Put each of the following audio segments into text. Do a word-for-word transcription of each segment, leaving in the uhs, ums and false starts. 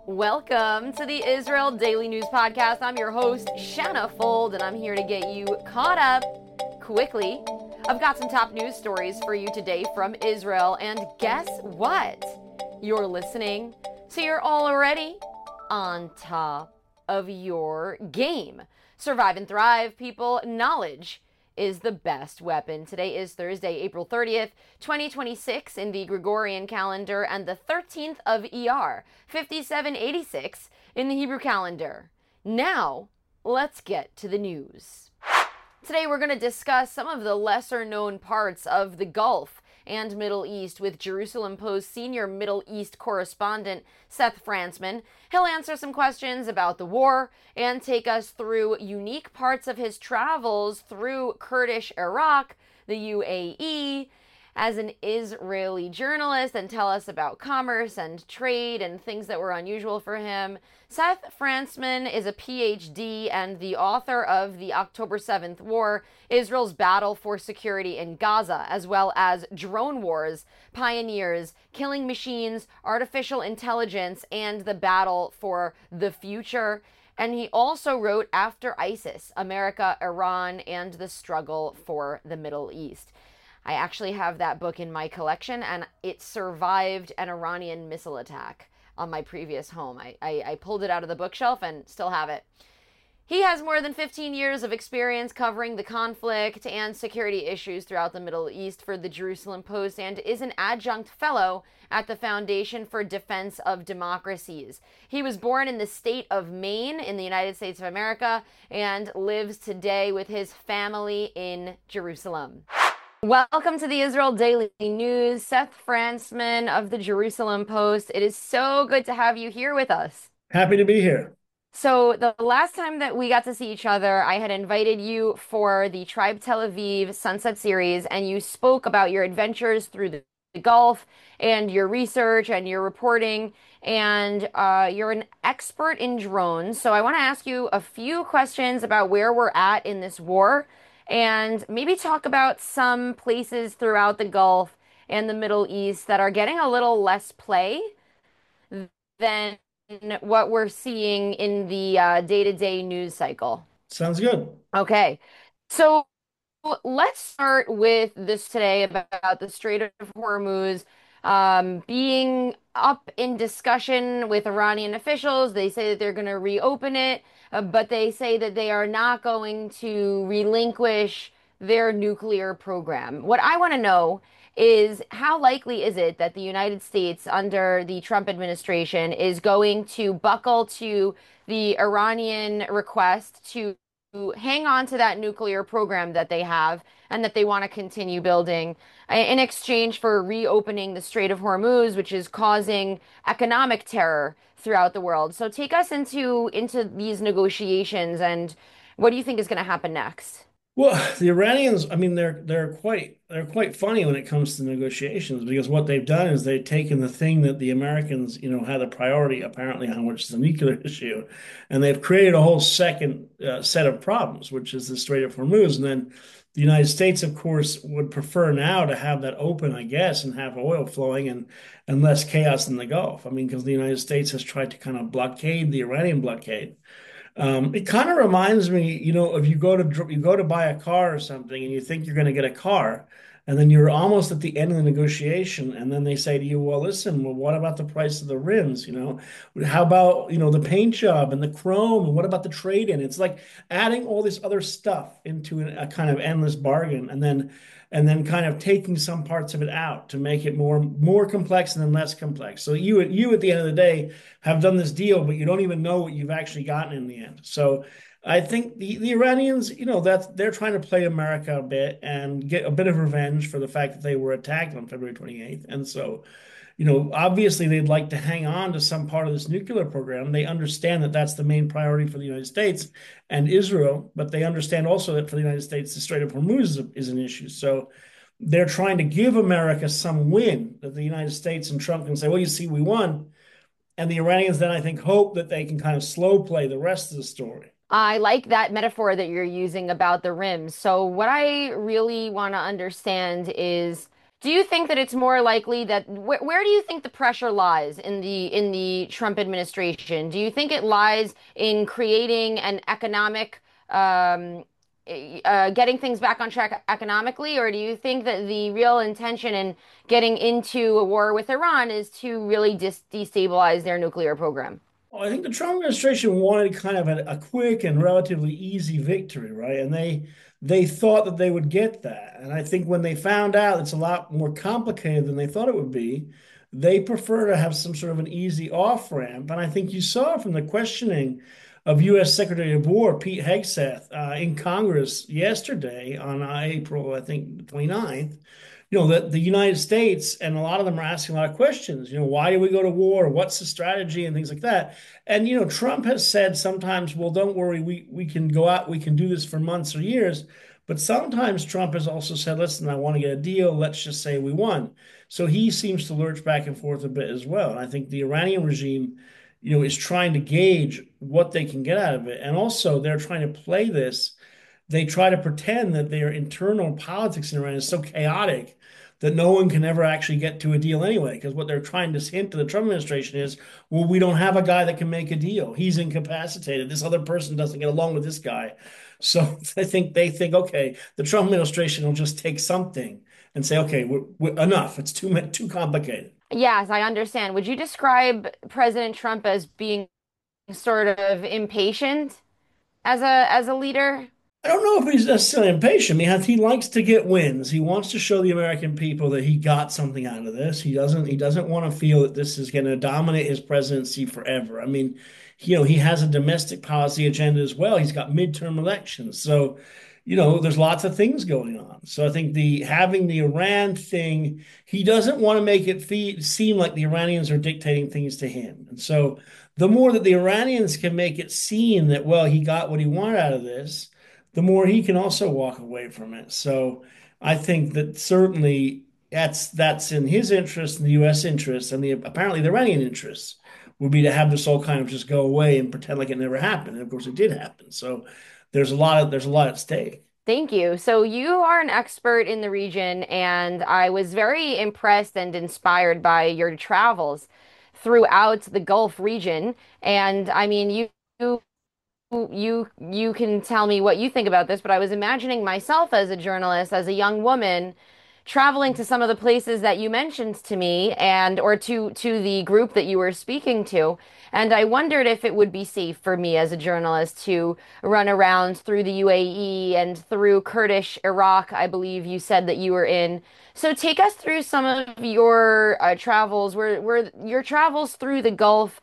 Welcome to the Israel Daily News Podcast. I'm your host, Shanna Fold, and I'm here to get you caught up quickly. I've got some top news stories for you today from Israel, and guess what? You're listening, so you're already on top of your game. Survive and thrive, people. Knowledge is the best weapon. Today is Thursday, April thirtieth, twenty twenty-six in the Gregorian calendar, and the thirteenth of Iyar, fifty-seven eighty-six in the Hebrew calendar. Now, let's get to the news. Today we're going to discuss some of the lesser known parts of the Gulf and Middle East with Jerusalem Post senior Middle East correspondent Seth Frantzman. He'll answer some questions about the war and take us through unique parts of his travels through Kurdish Iraq, the U A E, as an Israeli journalist, and tell us about commerce and trade and things that were unusual for him. Seth Frantzman is a P H D and the author of The October seventh War, Israel's Battle for Security in Gaza, as well as Drone Wars, Pioneers, Killing Machines, Artificial Intelligence, and the Battle for the Future. And he also wrote After ISIS, America, Iran, and the Struggle for the Middle East. I actually have that book in my collection, and it survived an Iranian missile attack on my previous home. I, I, I pulled it out of the bookshelf and still have it. He has more than fifteen years of experience covering the conflict and security issues throughout the Middle East for the Jerusalem Post, and is an adjunct fellow at the Foundation for Defense of Democracies. He was born in the state of Maine in the United States of America and lives today with his family in Jerusalem. Welcome to the Israel Daily News, Seth Frantzman of the Jerusalem Post. It is so good to have you here with us. Happy to be here. So the last time that we got to see each other, I had invited you for the Tribe Tel Aviv Sunset Series, and you spoke about your adventures through the Gulf and your research and your reporting, and uh, you're an expert in drones. So I want to ask you a few questions about where we're at in this war, and maybe talk about some places throughout the Gulf and the Middle East that are getting a little less play than what we're seeing in the uh, day-to-day news cycle. Sounds good. Okay, so let's start with this today about the Strait of Hormuz um, being up in discussion with Iranian officials. They say that they're going to reopen it, uh, but they say that they are not going to relinquish their nuclear program. What I want to know is how likely is it that the United States under the Trump administration is going to buckle to the Iranian request to hang on to that nuclear program that they have and that they want to continue building in exchange for reopening the Strait of Hormuz, which is causing economic terror throughout the world. So take us into into these negotiations, and what do you think is going to happen next? Well, the Iranians, I mean, they're they're quite they're quite funny when it comes to negotiations, because what they've done is they've taken the thing that the Americans, you know, had a priority apparently on, which is the nuclear issue, and they've created a whole second uh, set of problems, which is the Strait of Hormuz. And then the United States, of course, would prefer now to have that open, I guess, and have oil flowing and and less chaos in the Gulf. I mean, because the United States has tried to kind of blockade the Iranian blockade. Um, it kind of reminds me, you know, if you go to you go to buy a car or something and you think you're going to get a car, and then you're almost at the end of the negotiation, and then they say to you, "Well, listen, well, what about the price of the rims? You know, how about, you know, the paint job and the chrome, and what about the trade-in?" It's like adding all this other stuff into a, a kind of endless bargain, and then and then kind of taking some parts of it out to make it more more complex and then less complex. So you you at the end of the day have done this deal, but you don't even know what you've actually gotten in the end. So I think the, the Iranians, you know, that they're trying to play America a bit and get a bit of revenge for the fact that they were attacked on February twenty-eighth. And so, you know, obviously they'd like to hang on to some part of this nuclear program. They understand that that's the main priority for the United States and Israel, but they understand also that for the United States, the Strait of Hormuz is, is an issue. So they're trying to give America some win, that the United States and Trump can say, well, you see, we won. And the Iranians then, I think, hope that they can kind of slow play the rest of the story. I like that metaphor that you're using about the rims. So what I really want to understand is, Do you think that it's more likely that wh where do you think the pressure lies in the in the Trump administration? Do you think it lies in creating an economic um, eh, uh, getting things back on track economically, or do you think that the real intention in getting into a war with Iran is to really dis destabilize their nuclear program? Well, I think the Trump administration wanted kind of a, a quick and relatively easy victory, right? And they they thought that they would get that. And I think when they found out it's a lot more complicated than they thought it would be, they prefer to have some sort of an easy off ramp. And I think you saw from the questioning of U S. Secretary of War Pete Hegseth uh, in Congress yesterday on uh, April, I think, twenty-ninth, you know, the, the United States, and a lot of them are asking a lot of questions. You know, why do we go to war? What's the strategy and things like that? And, you know, Trump has said sometimes, well, don't worry, we, we can go out, we can do this for months or years. But sometimes Trump has also said, listen, I want to get a deal. Let's just say we won. So he seems to lurch back and forth a bit as well. And I think the Iranian regime, you know, is trying to gauge what they can get out of it. And also they're trying to play this. They try to pretend that their internal politics in Iran is so chaotic that no one can ever actually get to a deal anyway. Because what they're trying to hint to the Trump administration is, well, we don't have a guy that can make a deal. He's incapacitated. This other person doesn't get along with this guy. So I think they think, okay, the Trump administration will just take something and say, okay, we're, we're, enough. It's too too complicated. Yes, I understand. Would you describe President Trump as being sort of impatient as a as a leader? I don't know if he's necessarily impatient. I mean, he likes to get wins. He wants to show the American people that he got something out of this. He doesn't. He doesn't want to feel that this is going to dominate his presidency forever. I mean, you know, he has a domestic policy agenda as well. He's got midterm elections, so you know, there's lots of things going on. So I think the having the Iran thing, he doesn't want to make it fe seem like the Iranians are dictating things to him. And so the more that the Iranians can make it seem that, well, he got what he wanted out of this, the more he can also walk away from it. So I think that certainly that's that's in his interest and the U S interest, and the apparently the Iranian interests would be to have this all kind of just go away and pretend like it never happened. And of course it did happen. So there's a lot of there's a lot at stake. Thank you. So you are an expert in the region, and I was very impressed and inspired by your travels throughout the Gulf region. And I mean, you you you can tell me what you think about this, but I was imagining myself as a journalist, as a young woman, traveling to some of the places that you mentioned to me and or to to the group that you were speaking to. And I wondered if it would be safe for me as a journalist to run around through the U A E and through Kurdish Iraq, I believe you said that you were in. So take us through some of your uh, travels, where where your travels through the Gulf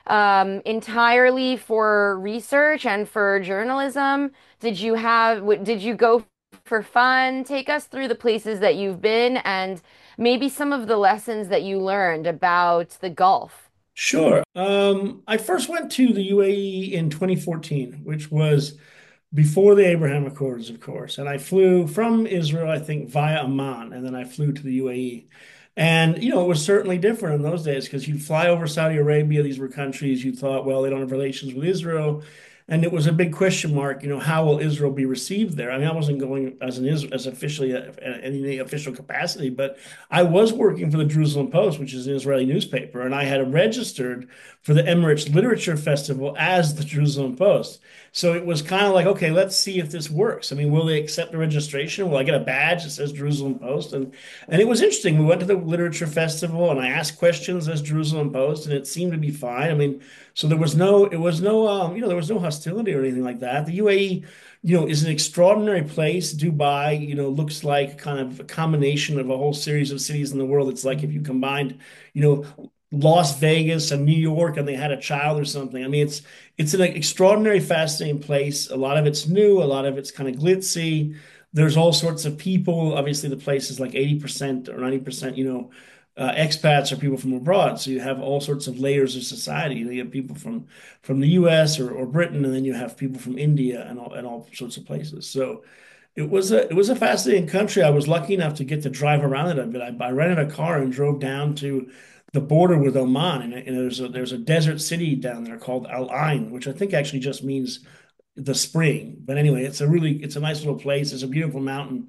um, entirely for research and for journalism? Did you have, w- did you go for fun? Take us through the places that you've been and maybe some of the lessons that you learned about the Gulf. Sure. Um, I first went to the U A E in twenty fourteen, which was before the Abraham Accords, of course. And I flew from Israel, I think, via Amman, and then I flew to the U A E. And, you know, it was certainly different in those days because you'd fly over Saudi Arabia. These were countries you thought, well, they don't have relations with Israel. And it was a big question mark, you know, how will Israel be received there? I mean, I wasn't going as an as officially a, any official capacity, but I was working for the Jerusalem Post, which is an Israeli newspaper, and I had registered for the Emirates Literature Festival as the Jerusalem Post. So it was kind of like, okay, let's see if this works. I mean, will they accept the registration? Will I get a badge that says Jerusalem Post? And and it was interesting. We went to the Literature Festival, and I asked questions as Jerusalem Post, and it seemed to be fine. I mean, so there was no, it was no, um, you know, there was no hostility or anything like that. The U A E, you know, is an extraordinary place. Dubai, you know, looks like kind of a combination of a whole series of cities in the world. It's like if you combined, you know, Las Vegas and New York and they had a child or something. I mean, it's it's an extraordinary, fascinating place. A lot of it's new, a lot of it's kind of glitzy. There's all sorts of people. Obviously, the place is like eighty percent or ninety percent, you know, uh, expats or people from abroad. So you have all sorts of layers of society. You have people from from the U S or, or Britain, and then you have people from India and all and all sorts of places. So it was a it was a fascinating country. I was lucky enough to get to drive around it a bit. I, I rented a car and drove down to the border with Oman, and, and there's a there's a desert city down there called Al Ain, which I think actually just means the spring. But anyway, it's a really it's a nice little place. It's a beautiful mountain,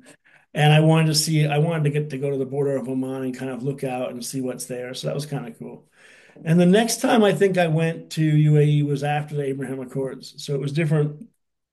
And I wanted to see, I wanted to get to go to the border of Oman and kind of look out and see what's there. So that was kind of cool. And the next time I think I went to U A E was after the Abraham Accords. So it was different.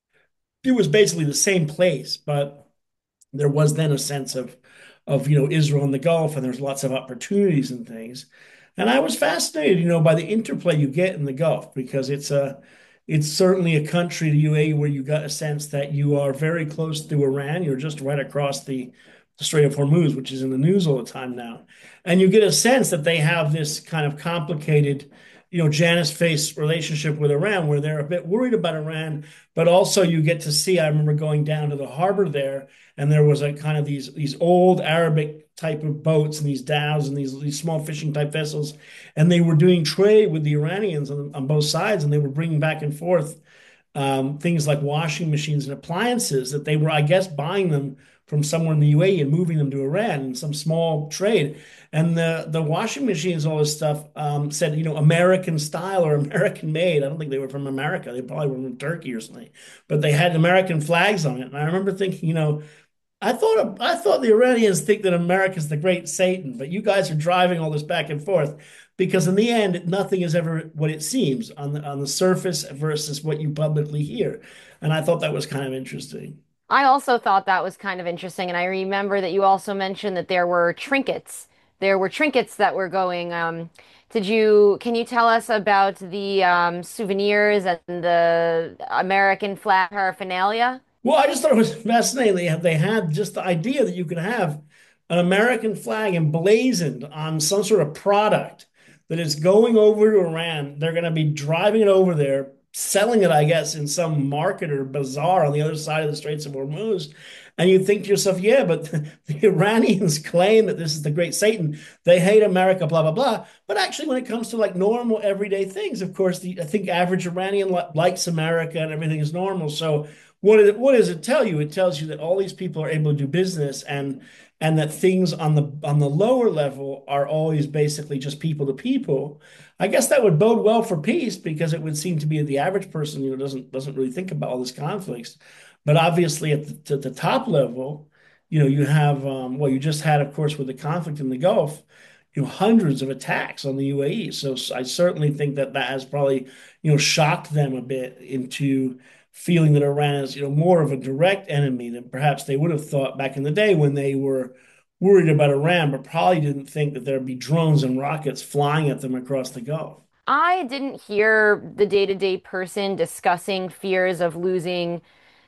It was basically the same place, but there was then a sense of of you know Israel and the Gulf, and there's lots of opportunities and things. And I was fascinated, you know, by the interplay you get in the Gulf because it's a it's certainly a country, the U A E, where you got a sense that you are very close to Iran. You're just right across the, the Strait of Hormuz, which is in the news all the time now. And you get a sense that they have this kind of complicated, you know, Janus face relationship with Iran, where they're a bit worried about Iran, but also you get to see, I remember going down to the harbor there, and there was a kind of these these old Arabic type of boats and these dhows and these, these small fishing type vessels, and they were doing trade with the Iranians on, on both sides, and they were bringing back and forth um, things like washing machines and appliances that they were, I guess, buying them from somewhere in the U A E and moving them to Iran in some small trade. And the the washing machines, all this stuff, um, said, you know, American style or American made. I don't think they were from America. They probably were from Turkey or something, but they had American flags on it. And I remember thinking, you know, I thought I thought the Iranians think that America's the great Satan, but you guys are driving all this back and forth because in the end, nothing is ever what it seems on the on the surface versus what you publicly hear. And I thought that was kind of interesting. I also thought that was kind of interesting, and I remember that you also mentioned that there were trinkets. There were trinkets that were going. Um, did you, can you tell us about the um, souvenirs and the American flag paraphernalia? Well, I just thought it was fascinating. They had, they had just the idea that you could have an American flag emblazoned on some sort of product that is going over to Iran. They're going to be driving it over there, selling it, I guess, in some market or bazaar on the other side of the Straits of Hormuz. And you think to yourself, yeah, but the, the Iranians claim that this is the great Satan. They hate America, blah, blah, blah. But actually, when it comes to like normal everyday things, of course, the, I think average Iranian li likes America and everything is normal. So what, it, what does it tell you? It tells you that all these people are able to do business and and that things on the on the lower level are always basically just people to people. I guess that would bode well for peace because it would seem to be the average person, you know, doesn't doesn't really think about all this conflicts. But obviously at the, at the top level, you know, you have um, well, you just had, of course, with the conflict in the Gulf, you know, hundreds of attacks on the U A E. So I certainly think that that has probably, you know, shocked them a bit into feeling that Iran is, you know, more of a direct enemy than perhaps they would have thought back in the day when they were worried about Iran, but probably didn't think that there'd be drones and rockets flying at them across the Gulf. I didn't hear the day-to-day person discussing fears of losing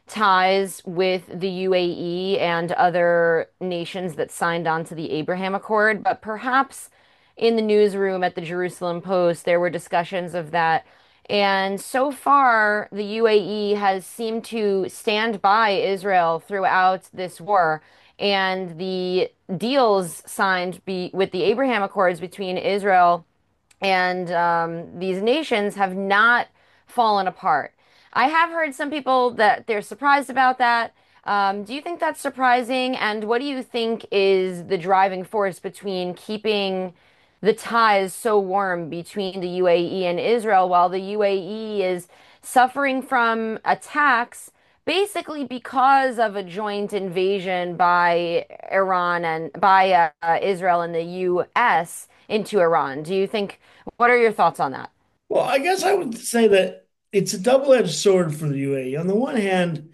ties with the U A E and other nations that signed on to the Abraham Accord, but perhaps in the newsroom at the Jerusalem Post, there were discussions of that. And so far, the U A E has seemed to stand by Israel throughout this war. And the deals signed be, with the Abraham Accords between Israel and um, these nations have not fallen apart. I have heard some people that they're surprised about that. Um, do you think that's surprising? And what do you think is the driving force between keeping the ties so warm between the U A E and Israel while the U A E is suffering from attacks basically because of a joint invasion by Iran and by uh, Israel and the U S into Iran? Do you think, what are your thoughts on that? Well, I guess I would say that it's a double-edged sword for the U A E. On the one hand,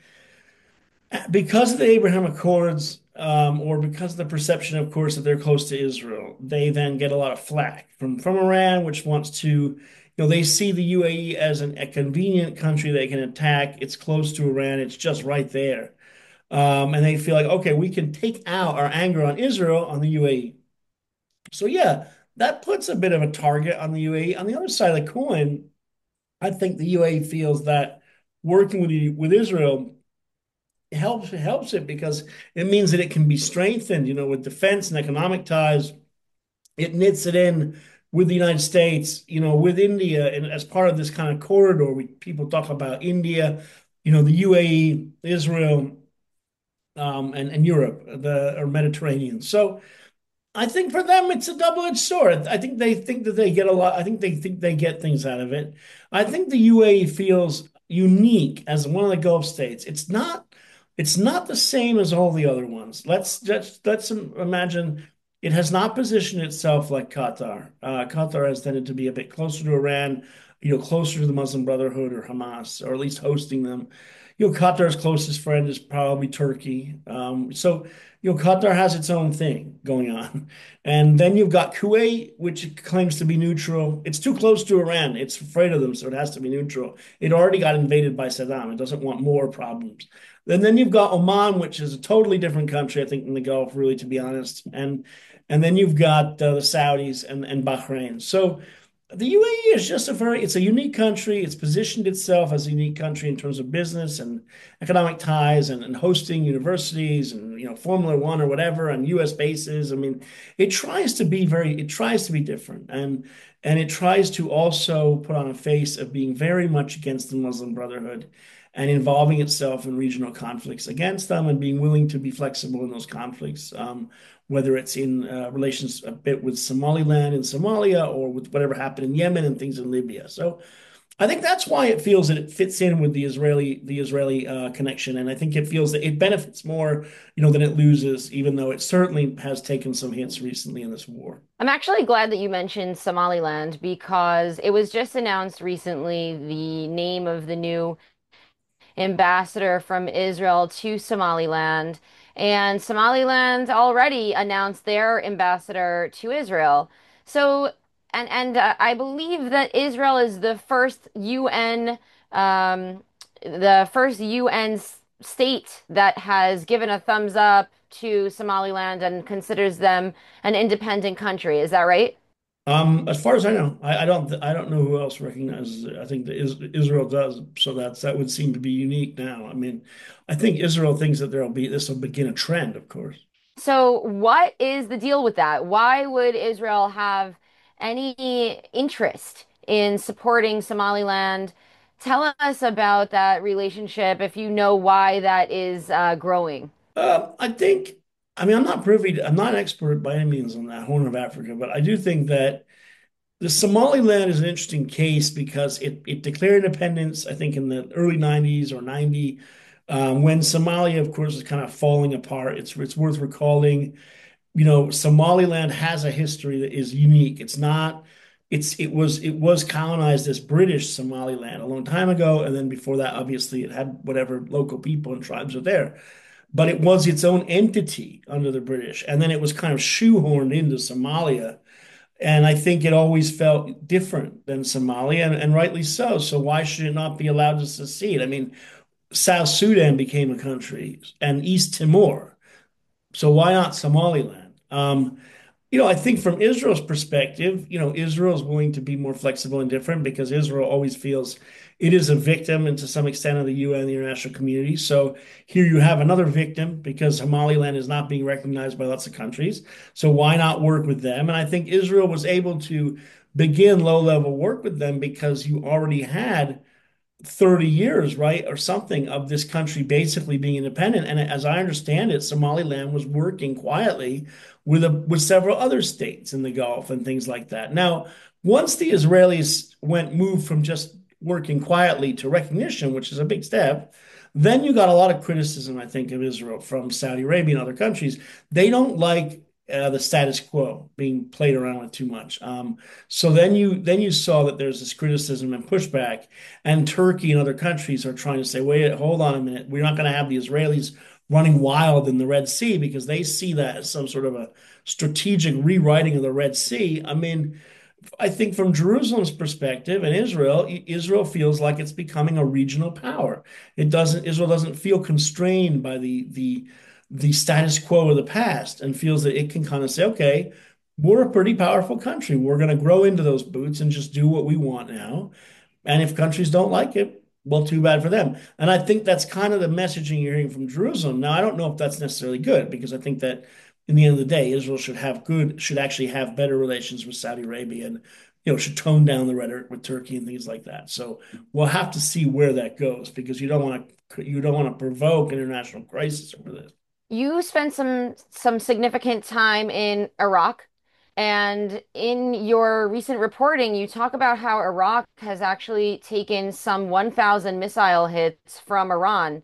because of the Abraham Accords, um, or because of the perception, of course, that they're close to Israel, they then get a lot of flack from from Iran, which wants to, you know, they see the U A E as an, a convenient country they can attack. It's close to Iran. It's just right there. Um, and they feel like, okay, we can take out our anger on Israel on the U A E. So yeah, that puts a bit of a target on the U A E. On the other side of the coin, I think the U A E feels that working with the, with Israel helps helps it because it means that it can be strengthened, you know, with defense and economic ties. It knits it in with the United States, you know, with India, and as part of this kind of corridor, we people talk about India, you know, the U A E, Israel, um, and and Europe, the or Mediterranean. So I think for them it's a double-edged sword. I think they think that they get a lot. I think they think they get things out of it. I think the U A E feels unique as one of the Gulf states. It's not It's not the same as all the other ones. Let's just let's imagine it has not positioned itself like Qatar. Uh, Qatar has tended to be a bit closer to Iran, you know, closer to the Muslim Brotherhood or Hamas, or at least hosting them. You know, Qatar's closest friend is probably Turkey. Um, so, you know, Qatar has its own thing going on. And then you've got Kuwait, which claims to be neutral. It's too close to Iran. It's afraid of them, so it has to be neutral. It already got invaded by Saddam. It doesn't want more problems. And then you've got Oman, which is a totally different country, I think, in the Gulf, really, to be honest. And and then you've got uh, the Saudis and, and Bahrain. So the U A E is just a very, it's a unique country. It's positioned itself as a unique country in terms of business and economic ties and, and hosting universities and, you know, Formula One or whatever and U S bases. I mean, it tries to be very, it tries to be different. And and it tries to also put on a face of being very much against the Muslim Brotherhood and involving itself in regional conflicts against them and being willing to be flexible in those conflicts. Um, whether it's in uh, relations a bit with Somaliland and Somalia or with whatever happened in Yemen and things in Libya. So I think that's why it feels that it fits in with the Israeli the Israeli uh, connection, and I think it feels that it benefits more, you know, than it loses, even though it certainly has taken some hits recently in this war. I'm actually glad that you mentioned Somaliland because it was just announced recently the name of the new ambassador from Israel to Somaliland. And Somaliland already announced their ambassador to Israel. So, and and uh, I believe that Israel is the first U N, um, the first U N state that has given a thumbs up to Somaliland and considers them an independent country. Is that right? Um, as far as I know, I, I don't I don't know who else recognizes it. I think that is, Israel does, so that's that would seem to be unique now. I mean, I think Israel thinks that there'll be this will begin a trend, of course. So, what is the deal with that? Why would Israel have any interest in supporting Somaliland? Tell us about that relationship if you know why that is uh, growing. Uh, I think, I mean, I'm not privy to, I'm not an expert by any means on that Horn of Africa, but I do think that the Somaliland is an interesting case because it, it declared independence, I think, in the early nineties or ninety, um, when Somalia, of course, is kind of falling apart. It's, it's worth recalling, you know, Somaliland has a history that is unique. It's not, it's, it was, it was colonized as British Somaliland a long time ago. And then before that, obviously, it had whatever local people and tribes are there, but it was its own entity under the British. And then it was kind of shoehorned into Somalia. And I think it always felt different than Somalia, and, and rightly so. So why should it not be allowed to secede? I mean, South Sudan became a country and East Timor. So why not Somaliland? Um, you know, I think from Israel's perspective, you know, Israel is willing to be more flexible and different because Israel always feels it is a victim and to some extent of the U N, the international community. So here you have another victim because Somaliland is not being recognized by lots of countries. So why not work with them? And I think Israel was able to begin low-level work with them because you already had thirty years, right, or something of this country basically being independent. And as I understand it, Somaliland was working quietly with a, with several other states in the Gulf and things like that. Now, once the Israelis went moved from just working quietly to recognition, which is a big step, then you got a lot of criticism, I think, of Israel from Saudi Arabia and other countries. They don't like uh, the status quo being played around with too much. Um, so then you then you saw that there's this criticism and pushback, and Turkey and other countries are trying to say, wait, hold on a minute, we're not going to have the Israelis running wild in the Red Sea because they see that as some sort of a strategic rewriting of the Red Sea. I mean, I think from Jerusalem's perspective and Israel, Israel feels like it's becoming a regional power. It doesn't, Israel doesn't feel constrained by the the the status quo of the past and feels that it can kind of say, okay, we're a pretty powerful country. We're going to grow into those boots and just do what we want now. And if countries don't like it, well, too bad for them. And I think that's kind of the messaging you're hearing from Jerusalem. Now, I don't know if that's necessarily good because I think that in the end of the day, Israel should have good, should actually have better relations with Saudi Arabia and, you know, should tone down the rhetoric with Turkey and things like that. So we'll have to see where that goes because you don't want to, you don't want to provoke an international crisis over this. You spent some some significant time in Iraq, and in your recent reporting, you talk about how Iraq has actually taken some one thousand missile hits from Iran.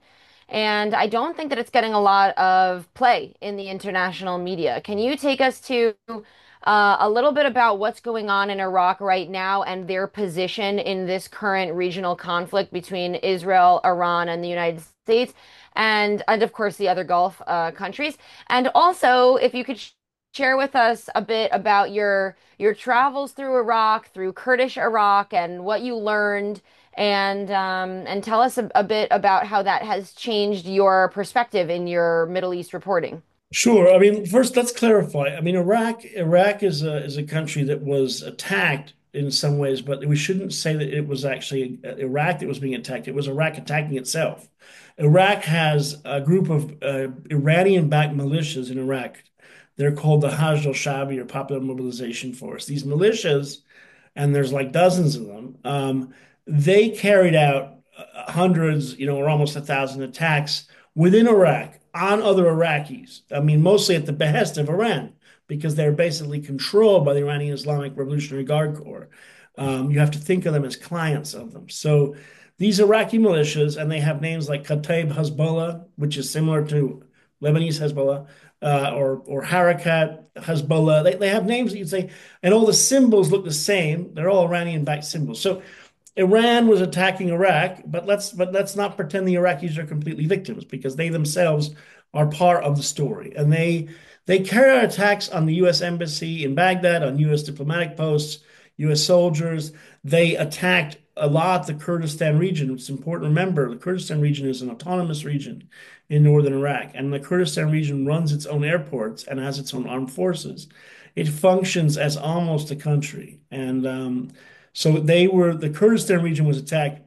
And I don't think that it's getting a lot of play in the international media. Can you take us to uh, a little bit about what's going on in Iraq right now and their position in this current regional conflict between Israel, Iran, and the United States, and and of course the other Gulf uh, countries? And also, if you could sh share with us a bit about your your travels through Iraq, through Kurdish Iraq, and what you learned, and um, and tell us a, a bit about how that has changed your perspective in your Middle East reporting. Sure. I mean, first, let's clarify. I mean, Iraq, Iraq is a is a country that was attacked in some ways, but we shouldn't say that it was actually uh, Iraq that was being attacked. It was Iraq attacking itself. Iraq has a group of uh, Iranian-backed militias in Iraq. They're called the Hajj al-Shabi or Popular Mobilization Force. These militias, and there's like dozens of them, um, they carried out uh, hundreds, you know, or almost a thousand attacks within Iraq on other Iraqis. I mean, mostly at the behest of Iran, because they're basically controlled by the Iranian Islamic Revolutionary Guard Corps. Um, you have to think of them as clients of them. So these Iraqi militias, and they have names like Kataib Hezbollah, which is similar to Lebanese Hezbollah, uh, or or Harakat Hezbollah. They, they have names that you'd say, and all the symbols look the same. They're all Iranian-backed symbols. So Iran was attacking Iraq, but let's but let's not pretend the Iraqis are completely victims because they themselves are part of the story. And they they carry out attacks on the U S embassy in Baghdad, on U S diplomatic posts, U S soldiers. They attacked a lot the Kurdistan region. It's important to remember the Kurdistan region is an autonomous region in northern Iraq, and the Kurdistan region runs its own airports and has its own armed forces. It functions as almost a country, and um, so they were the Kurdistan region was attacked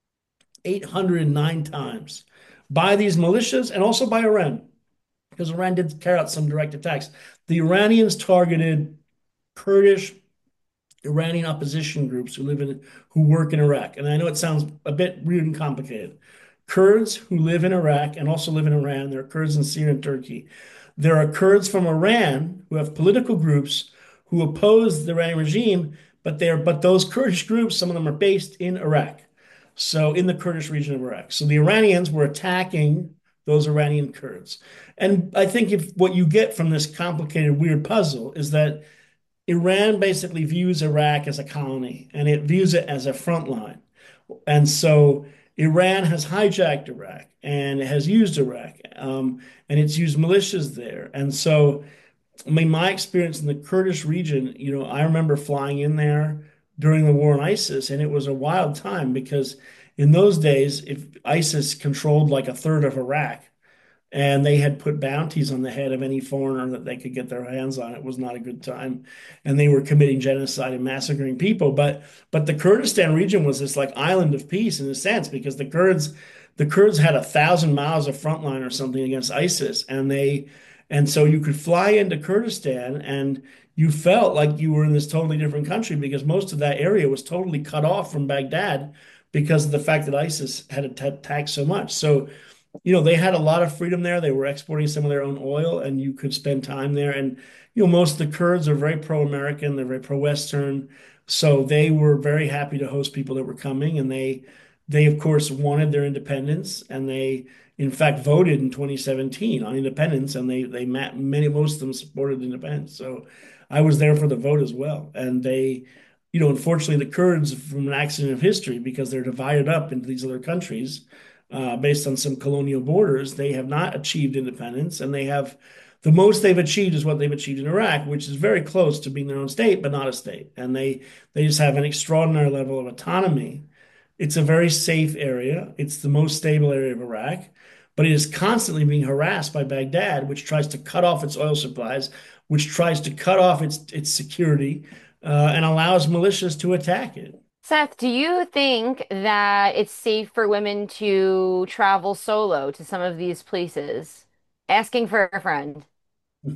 eight hundred nine times by these militias and also by Iran, because Iran did carry out some direct attacks. The Iranians targeted Kurdish Iranian opposition groups who live in who work in Iraq. And I know it sounds a bit weird and complicated. Kurds who live in Iraq and also live in Iran. There are Kurds in Syria and Turkey. There are Kurds from Iran who have political groups who oppose the Iranian regime, but they're but those Kurdish groups, some of them are based in Iraq. So in the Kurdish region of Iraq. So the Iranians were attacking those Iranian Kurds. And I think if what you get from this complicated, weird puzzle is that Iran basically views Iraq as a colony and it views it as a front line. And so Iran has hijacked Iraq and it has used Iraq, um, and it's used militias there. And so, I mean, my experience in the Kurdish region, you know, I remember flying in there during the war on ISIS, and it was a wild time because in those days, if ISIS controlled like a third of Iraq, and they had put bounties on the head of any foreigner that they could get their hands on. It was not a good time, and they were committing genocide and massacring people. But but the Kurdistan region was this like island of peace in a sense because the Kurds the Kurds had a thousand miles of front line or something against ISIS, and they and so you could fly into Kurdistan and you felt like you were in this totally different country because most of that area was totally cut off from Baghdad because of the fact that ISIS had attacked so much. So you know, they had a lot of freedom there. They were exporting some of their own oil, and you could spend time there. And, you know, most of the Kurds are very pro-American. They're very pro-Western. So they were very happy to host people that were coming. And they, they of course, wanted their independence. And they, in fact, voted in twenty seventeen on independence. And they, they, many, most of them supported independence. So I was there for the vote as well. And they, you know, unfortunately, the Kurds, from an accident of history, because they're divided up into these other countries, uh, based on some colonial borders, they have not achieved independence, and they have the most they've achieved is what they've achieved in Iraq, which is very close to being their own state, but not a state. And they they just have an extraordinary level of autonomy. It's a very safe area. It's the most stable area of Iraq, but it is constantly being harassed by Baghdad, which tries to cut off its oil supplies, which tries to cut off its its security, uh, and allows militias to attack it. Seth, do you think that it's safe for women to travel solo to some of these places? Asking for a friend.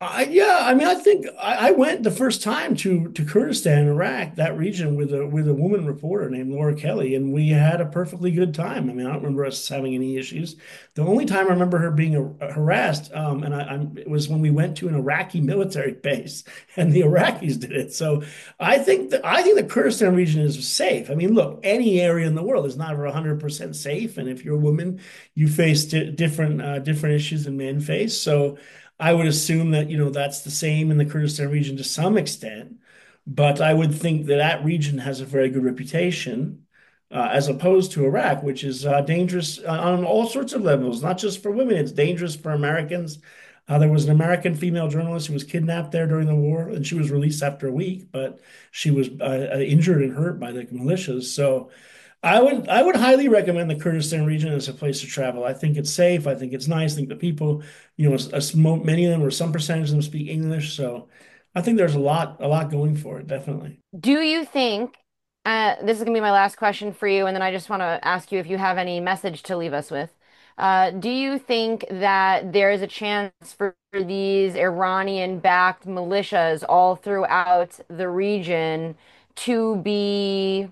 I, yeah, I mean, I think I, I went the first time to to Kurdistan, Iraq, that region with a with a woman reporter named Laura Kelly, and we had a perfectly good time. I mean, I don't remember us having any issues. The only time I remember her being a, harassed, um, and I, I'm, it was when we went to an Iraqi military base, and the Iraqis did it. So I think that I think the Kurdistan region is safe. I mean, look, any area in the world is never one hundred percent safe, and if you're a woman, you face di different uh, different issues than men face. So. I would assume that, you know, that's the same in the Kurdistan region to some extent, but I would think that that region has a very good reputation, uh, as opposed to Iraq, which is uh, dangerous uh, on all sorts of levels, not just for women. It's dangerous for Americans. Uh, there was an American female journalist who was kidnapped there during the war, and she was released after a week, but she was uh, injured and hurt by the militias. So I would I would highly recommend the Kurdistan region as a place to travel. I think it's safe. I think it's nice. I think the people, you know, a, a, many of them or some percentage of them speak English. So I think there's a lot a lot going for it, definitely. Do you think, uh, this is going to be my last question for you, and then I just want to ask you if you have any message to leave us with. Uh, do you think that there is a chance for these Iranian-backed militias all throughout the region to be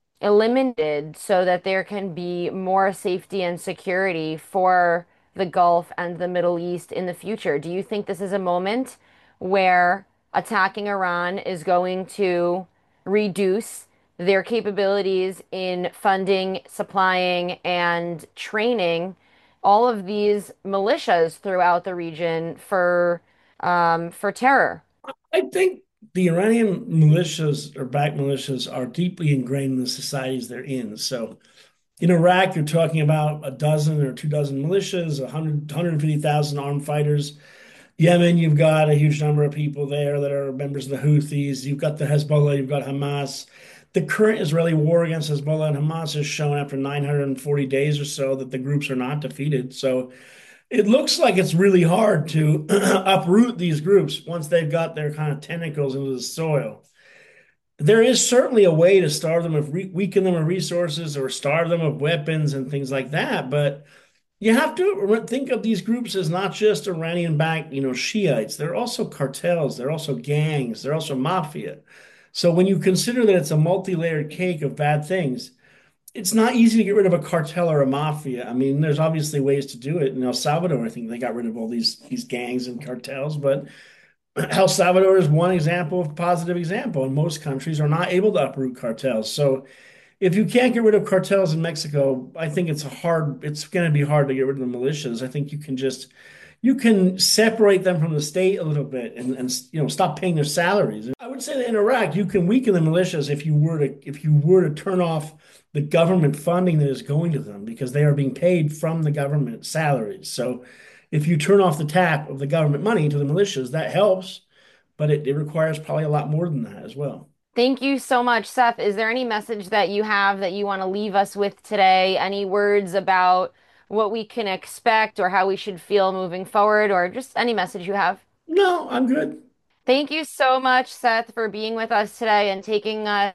eliminated so that there can be more safety and security for the Gulf and the Middle East in the future? Do you think this is a moment where attacking Iran is going to reduce their capabilities in funding, supplying, and training all of these militias throughout the region for um, for terror? I think the Iranian militias or backed militias are deeply ingrained in the societies they're in. So in Iraq, you're talking about a dozen or two dozen militias, one hundred, one hundred fifty thousand armed fighters. Yemen, you've got a huge number of people there that are members of the Houthis. You've got the Hezbollah, you've got Hamas. The current Israeli war against Hezbollah and Hamas has shown after nine hundred forty days or so that the groups are not defeated. So it looks like it's really hard to uproot these groups once they've got their kind of tentacles into the soil. There is certainly a way to starve them of weaken them of resources or starve them of weapons and things like that, but you have to think of these groups as not just Iranian-backed, you know, Shiites. They're also cartels. They're also gangs. They're also mafia. So when you consider that it's a multi-layered cake of bad things, it's not easy to get rid of a cartel or a mafia. I mean, there's obviously ways to do it. In El Salvador, I think they got rid of all these these gangs and cartels, but El Salvador is one example of a positive example, and most countries are not able to uproot cartels. So if you can't get rid of cartels in Mexico, I think it's a hard, it's going to be hard to get rid of the militias. I think you can just, you can separate them from the state a little bit and, and you know, stop paying their salaries. I would say that in Iraq, you can weaken the militias if you were to, if you were to turn off the government funding that is going to them because they are being paid from the government salaries. So if you turn off the tap of the government money to the militias, that helps, but it, it requires probably a lot more than that as well. Thank you so much, Seth. Is there any message that you have that you want to leave us with today? Any words about what we can expect or how we should feel moving forward, or just any message you have? No, I'm good. Thank you so much, Seth, for being with us today and taking us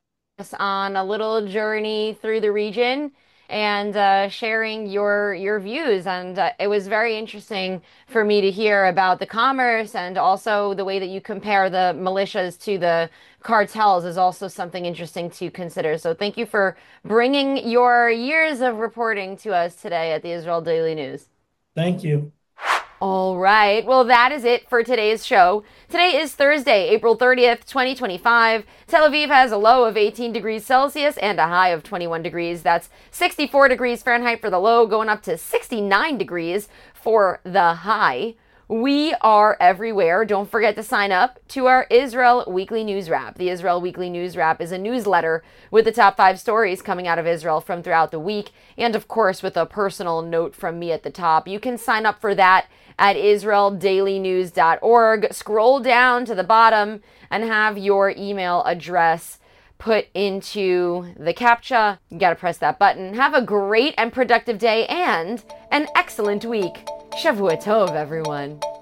on a little journey through the region and uh, sharing your your views. And uh, it was very interesting for me to hear about the commerce and also the way that you compare the militias to the cartels is also something interesting to consider. So thank you for bringing your years of reporting to us today at the Israel Daily News. Thank you. All right. Well, that is it for today's show. Today is Thursday, April thirtieth, twenty twenty-five. Tel Aviv has a low of eighteen degrees Celsius and a high of twenty-one degrees. That's sixty-four degrees Fahrenheit for the low, going up to sixty-nine degrees for the high. We are everywhere. Don't forget to sign up to our Israel Weekly News Wrap. The Israel Weekly News Wrap is a newsletter with the top five stories coming out of Israel from throughout the week, and of course with a personal note from me at the top. You can sign up for that at israel daily news dot org. Scroll down to the bottom and have your email address put into the CAPTCHA. You got to press that button. Have a great and productive day and an excellent week. Shavua Tov, everyone.